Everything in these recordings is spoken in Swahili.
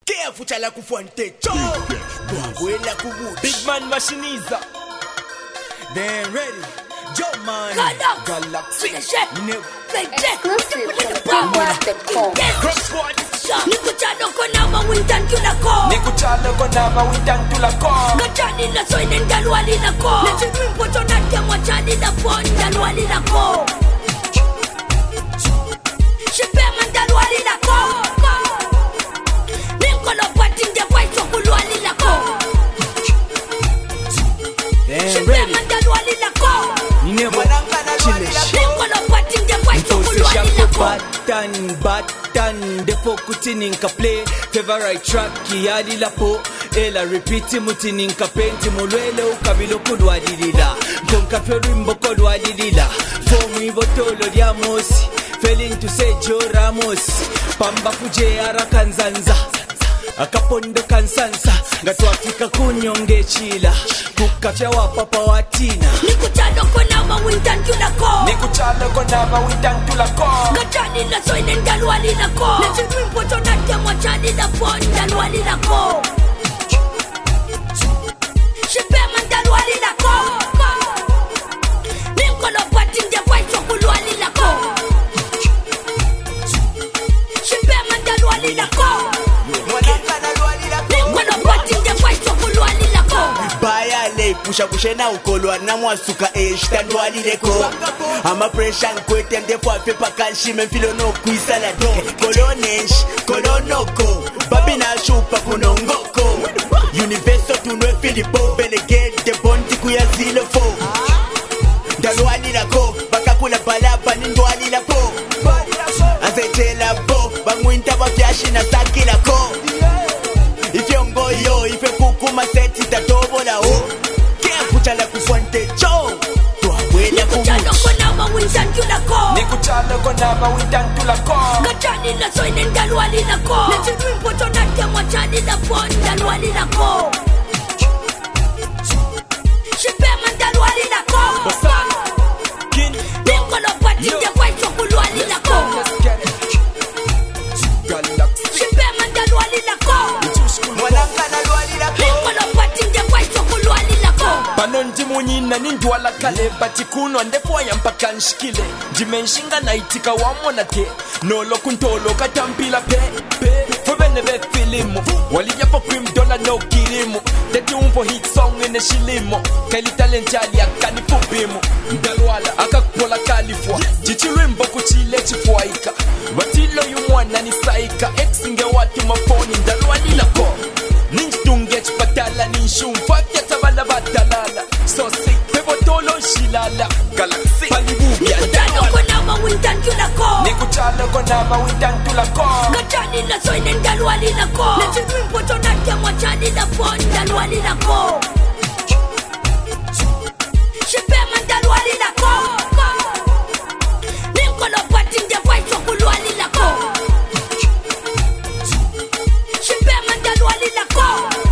Careful chala kufuante cho. Tuabuela kubu. Big man machiniza. Then ready. Joe man. Galaxy. Exclusive from ThePowerStep.com. Nikuchalo kona mawintan tulako. Nikuchalo kona mawintan tulako. Gachani na soy nengalwali nako. Nachimpo tonate mwachani na pon dalwali nako. Shipe mandalwali nako. Ninkolo pating de white chokulwali nako. Shipe mandalwali nako. Ninevo Ninkolo pating de white chokulwali nako. Batan defo kutininka play favorite track yali lapo ela repeat mutininka penti mulwele ukabilo kudwadilila konka ferimbo kodwadilila fomu ibotolo lya mosi failing to say Joe Ramos pamba kuje arakanzanza akapondo kansansa ngatwafika kunyonge chila kukafya wa papa watina Nikuchalo kona mawintan tulako. Nikuchalo kona mawintan tulako. Gachani na soy nengalwali nako. Nachimpo tonate mwachani na pon dalwali nako. Shipe mandalwali nako. Ninkolo pating de white chokulwali nako. Shipe mandalwali nako. Ninkolo pating de white chokulwali nako. Bayale pusha kushena ukolwa na mwasuka shtandwali leko. Ama pressure nkwete ndefo afepa kanshi memfilo no kuisala do. Kolonoko babi na shupa kunongoko. Universo tunwe Filipo belegate de bondi kuyazile fo. Dalwali lako bakakula balapa nindwali lako. Azetela bo bangwinta bafyashi na saki lako. Ifyongo yo ife kukuma seti tatobola o. Chala kufuante cho. Tuabuela kubu. Nikuchalo kona mawintan tulako. Nikuchalo kona mawintan tulako. Gachani na soy nengalwali nako. Nachimpo tonate mwachani na pon dalwali nako. Shipe mandalwali nako. Ninkolo pating de white chokulwali nako. Shipe mandalwali nako. Ninkolo pating de white chokulwali nako. Panonji munyina nindwala kale batikuno ndefo yampaka nshikile dimenshinga naitika wamona te nolo kuntolo katampila pe fubene be filimu waliyapo cream dollar no kirimu teti umpo hit song ene shilimo kaili talent ali akani fubimu ndalwala akakupola kalifwa jichirimbo kuchile chifuaika watilo yumwana ni saika exinge watu mafoni ndalwali lako ninjitunge chipatala ninshumfa kyatabana batalala so sick pebotolo shilala galaxy palibu ya Nikuchalo kona mawintan tulako. Nikuchalo kona mawintan tulako. Gachani na soy nengalwali nako. Nachimpo tonate mwachani na pon dalwali nako. Shipe mandalwali nako. Ninkolo pating de white chokulwali nako. Shipe mandalwali nako.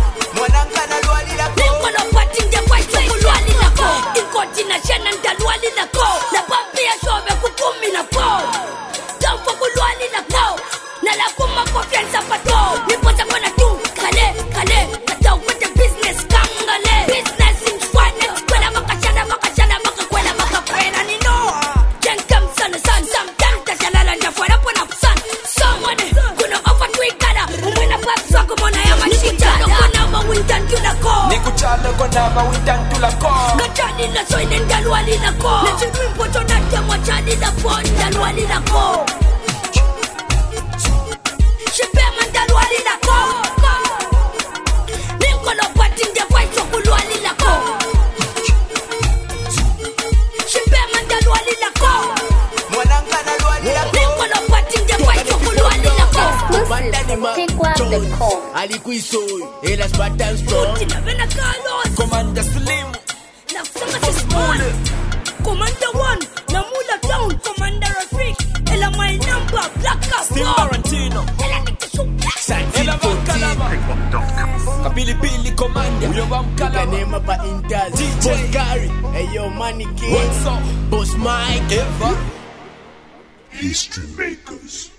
Ninkolo pating de white chokulwali nako. Inkoti na shena ndalwali nako. Na pampi ya shobe kukumi nako. Tamfo kulwali nako. Na la kuma confianza pato. Niposa kona tu kale kata upate business kangale. Business in swane kwela makashana makakwela makakwela ni no. Jenkam sana sometimes tashalala njafwana pona kusan. Someone kuno ofa tuikada. Umwena paps wako mona ya mashita. Kona mawintan tulako. Nikuchalo kona mawintan tulako. Gachani na soy nengalwali nako. Nachimpo tonate mwachani na pon dalwali nako. Shipe mandalwali nako. Ninkolo pating de white chokulwali nako. Shipe mandalwali nako. Ninkolo pating de white chokulwali nako. Exclusive from ThePowerStep.com. Alikuisoy ela Spartan strong. Tinavena Carlos. Commander Slim Na kusema sismule. Commander 1 na Mula Town. Commander Rafik. Ela my number. Black Cap. Timbarantino Ela nikishuka. Ela Bankalaba Kapilipili Commander Uyo Bankalaba Kanema pa Intel DJ Boss Gary Ayo Money King What's up? Boss Mike Eva History makers.